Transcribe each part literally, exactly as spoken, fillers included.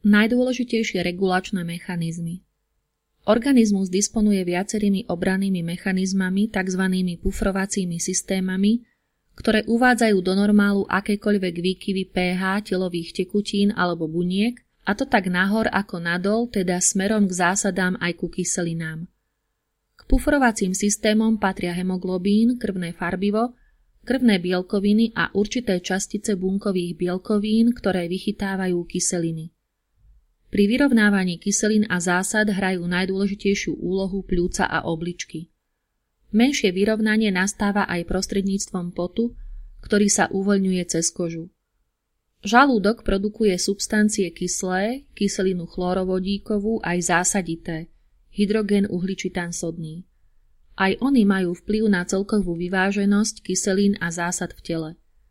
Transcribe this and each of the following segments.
Najdôležitejšie regulačné mechanizmy. Organizmus disponuje viacerými obrannými mechanizmami, tzv. Pufrovacími systémami, ktoré uvádzajú do normálu akékoľvek výkyvy pH telových tekutín alebo buniek, a to tak nahor ako nadol, teda smerom k zásadám aj ku kyselinám. K pufrovacím systémom patria hemoglobín, krvné farbivo, krvné bielkoviny a určité častice bunkových bielkovín, ktoré vychytávajú kyseliny. Pri vyrovnávaní kyselín a zásad hrajú najdôležitejšiu úlohu pľúca a obličky. Menšie vyrovnanie nastáva aj prostredníctvom potu, ktorý sa uvoľňuje cez kožu. Žalúdok produkuje substancie kyslé, kyselinu chlorovodíkovú aj zásadité, hydrogén uhličitan sodný. Aj oni majú vplyv na celkovú vyváženosť kyselín a zásad v tele.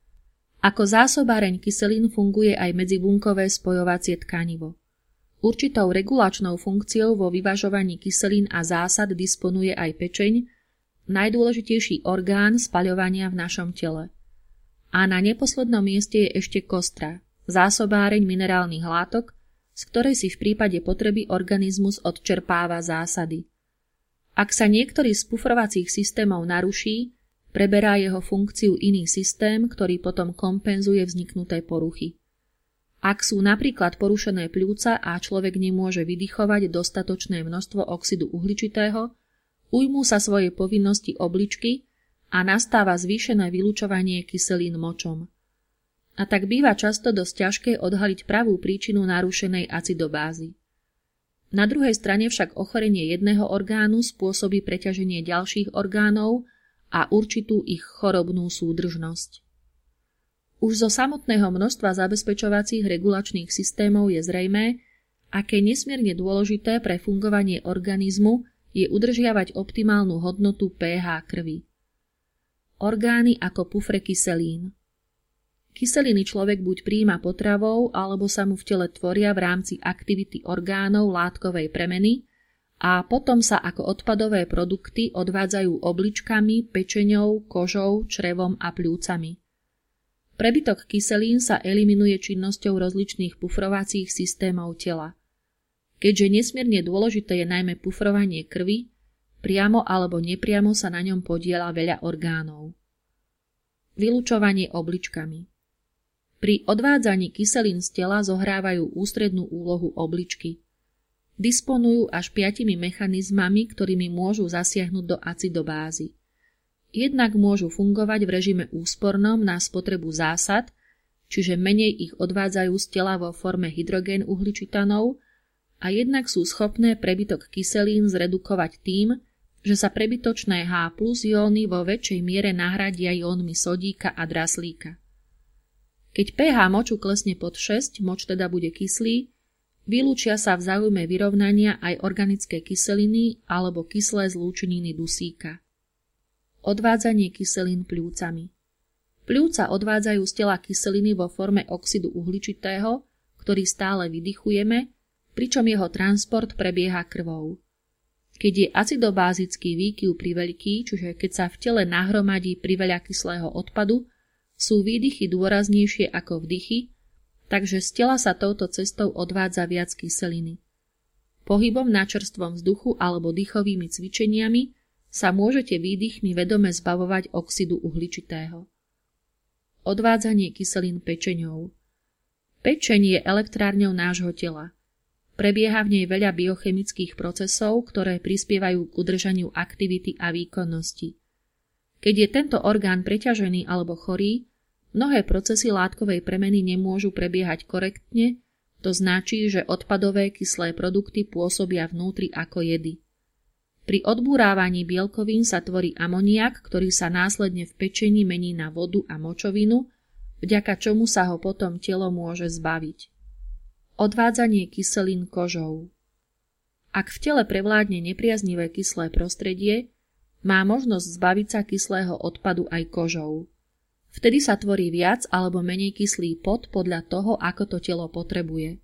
Ako zásobáreň kyselín funguje aj medzibunkové spojovacie tkanivo. Určitou regulačnou funkciou vo vyvažovaní kyselín a zásad disponuje aj pečeň, najdôležitejší orgán spaľovania v našom tele. A na neposlednom mieste je ešte kostra, zásobáreň minerálnych látok, z ktorej si v prípade potreby organizmus odčerpáva zásady. Ak sa niektorý z pufrovacích systémov naruší, preberá jeho funkciu iný systém, ktorý potom kompenzuje vzniknuté poruchy. Ak sú napríklad porušené pľúca a človek nemôže vydychovať dostatočné množstvo oxidu uhličitého, ujmú sa svojej povinnosti obličky a nastáva zvýšené vylučovanie kyselín močom. A tak býva často dosť ťažké odhaliť pravú príčinu narušenej acidobázy. Na druhej strane však ochorenie jedného orgánu spôsobí preťaženie ďalších orgánov a určitú ich chorobnú súdržnosť. Už zo samotného množstva zabezpečovacích regulačných systémov je zrejmé, aké nesmierne dôležité pre fungovanie organizmu je udržiavať optimálnu hodnotu pH krvi. Orgány ako pufre kyselín. Kyseliny človek buď prijíma potravou, alebo sa mu v tele tvoria v rámci aktivity orgánov látkovej premeny a potom sa ako odpadové produkty odvádzajú obličkami, pečeňou, kožou, črevom a pľúcami. Prebytok kyselín sa eliminuje činnosťou rozličných pufrovacích systémov tela. Keďže nesmierne dôležité je najmä pufrovanie krvi, priamo alebo nepriamo sa na ňom podieľa veľa orgánov. Vylučovanie obličkami. Pri odvádzaní kyselín z tela zohrávajú ústrednú úlohu obličky. Disponujú až piatimi mechanizmami, ktorými môžu zasiahnuť do acidobázy. Jednak môžu fungovať v režime úspornom na spotrebu zásad, čiže menej ich odvádzajú z tela vo forme hydrogén uhličitanov, a jednak sú schopné prebytok kyselín zredukovať tým, že sa prebytočné H plus jóny vo väčšej miere nahradia jónmi sodíka a draslíka. Keď pH moču klesne pod šesť, moč teda bude kyslý, vylúčia sa v záujme vyrovnania aj organické kyseliny alebo kyslé zlúčeniny dusíka. Odvádzanie kyselín pľúcami. Pľúca odvádzajú z tela kyseliny vo forme oxidu uhličitého, ktorý stále vydychujeme, pričom jeho transport prebieha krvou. Keď je acidobázický výkyv priveľký, čiže keď sa v tele nahromadí priveľa kyslého odpadu, sú výdychy dôraznejšie ako vdychy, takže z tela sa touto cestou odvádza viac kyseliny. Pohybom na čerstvom vzduchu alebo dýchovými cvičeniami sa môžete výdychmi vedome zbavovať oxidu uhličitého. Odvádzanie kyselín pečeňou. Pečeň je elektrárňou nášho tela. Prebieha v nej veľa biochemických procesov, ktoré prispievajú k udržaniu aktivity a výkonnosti. Keď je tento orgán preťažený alebo chorý, mnohé procesy látkovej premeny nemôžu prebiehať korektne, to značí, že odpadové kyslé produkty pôsobia vnútri ako jedy. Pri odburávaní bielkovín sa tvorí amoniak, ktorý sa následne v pečení mení na vodu a močovinu, vďaka čomu sa ho potom telo môže zbaviť. Odvádzanie kyselín kožou. Ak v tele prevládne nepriaznivé kyslé prostredie, má možnosť zbaviť sa kyslého odpadu aj kožou. Vtedy sa tvorí viac alebo menej kyslý pot podľa toho, ako to telo potrebuje.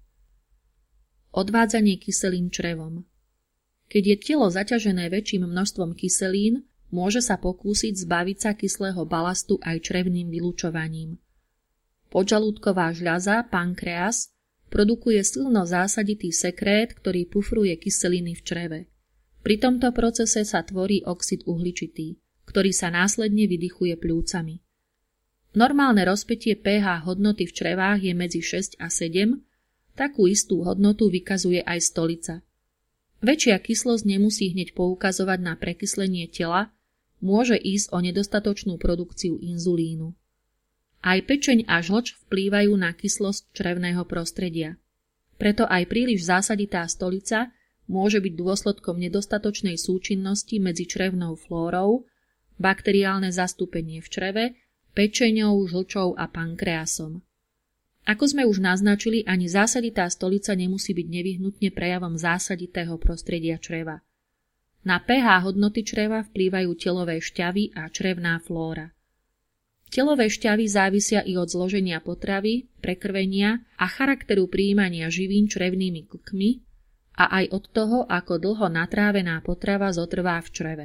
Odvádzanie kyselín črevom. Keď je telo zaťažené väčším množstvom kyselín, môže sa pokúsiť zbaviť sa kyslého balastu aj črevným vylučovaním. Podžalúdková žľaza, pankreas, produkuje silno zásaditý sekrét, ktorý pufruje kyseliny v čreve. Pri tomto procese sa tvorí oxid uhličitý, ktorý sa následne vydychuje pľúcami. Normálne rozpätie pH hodnoty v črevách je medzi šesť a sedem, takú istú hodnotu vykazuje aj stolica. Väčšia kyslosť nemusí hneď poukazovať na prekyslenie tela, môže ísť o nedostatočnú produkciu inzulínu. Aj pečeň a žlč vplývajú na kyslosť črevného prostredia. Preto aj príliš zásaditá stolica môže byť dôsledkom nedostatočnej súčinnosti medzi črevnou flórou, bakteriálne zastúpenie v čreve, pečeňou, žlčou a pankreasom. Ako sme už naznačili, ani zásaditá stolica nemusí byť nevyhnutne prejavom zásaditého prostredia čreva. Na pH hodnoty čreva vplývajú telové šťavy a črevná flóra. Telové šťavy závisia i od zloženia potravy, prekrvenia a charakteru prijímania živín črevnými klkmi a aj od toho, ako dlho natrávená potrava zotrvá v čreve.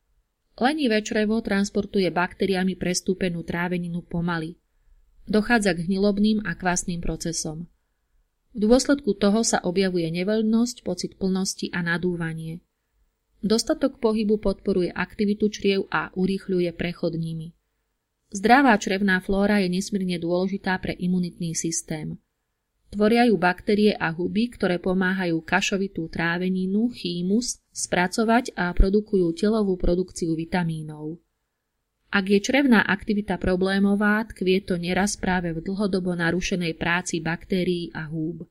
Lenivé črevo transportuje baktériami prestúpenú tráveninu pomaly. Dochádza k hnilobným a kvasným procesom. V dôsledku toho sa objavuje nevoľnosť, pocit plnosti a nadúvanie. Dostatok pohybu podporuje aktivitu čriev a urýchľuje prechod nimi. Zdravá črevná flóra je nesmierne dôležitá pre imunitný systém. Tvoria ju baktérie a huby, ktoré pomáhajú kašovitú tráveninu, chymus, spracovať a produkujú telovú produkciu vitamínov. Ak je črevná aktivita problémová, tkvie to neraz práve v dlhodobo narušenej práci baktérií a húb.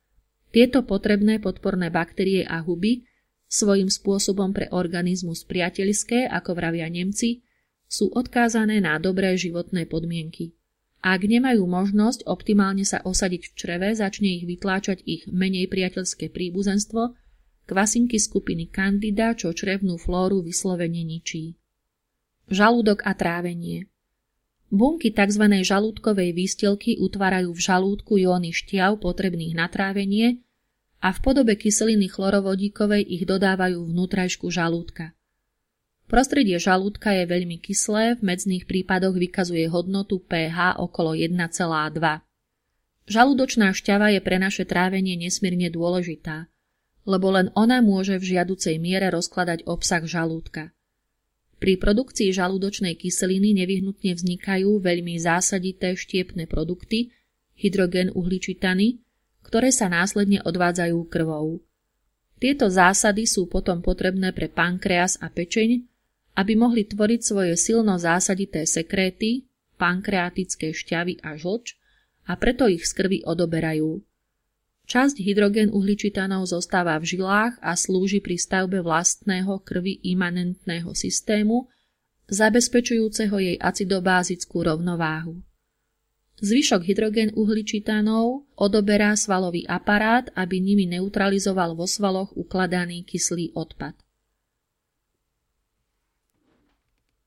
Tieto potrebné podporné baktérie a huby, svojím spôsobom pre organizmus priateľské, ako vravia Nemci, sú odkázané na dobré životné podmienky. Ak nemajú možnosť optimálne sa osadiť v čreve, začne ich vytláčať ich menej priateľské príbuzenstvo, kvasinky skupiny Candida, čo črevnú flóru vyslovene ničí. Žalúdok a trávenie. Bunky tzv. Žalúdkovej výstielky utvárajú v žalúdku jóny šťav potrebných na trávenie a v podobe kyseliny chlorovodíkovej ich dodávajú vnútrajšku žalúdka. Prostredie žalúdka je veľmi kyslé, v medzných prípadoch vykazuje hodnotu pH okolo jeden celá dva. Žalúdočná šťava je pre naše trávenie nesmierne dôležitá, lebo len ona môže v žiaducej miere rozkladať obsah žalúdka. Pri produkcii žalúdočnej kyseliny nevyhnutne vznikajú veľmi zásadité štiepne produkty, hydrogén uhličitany, ktoré sa následne odvádzajú krvou. Tieto zásady sú potom potrebné pre pankreas a pečeň, aby mohli tvoriť svoje silno zásadité sekréty, pankreatické šťavy a žlč, a preto ich z krvi odoberajú. Časť hydrogén uhličitanov zostáva v žilách a slúži pri stavbe vlastného krvi imanentného systému, zabezpečujúceho jej acidobázickú rovnováhu. Zvyšok hydrogén uhličitanov odoberá svalový aparát, aby nimi neutralizoval vo svaloch ukladaný kyslý odpad.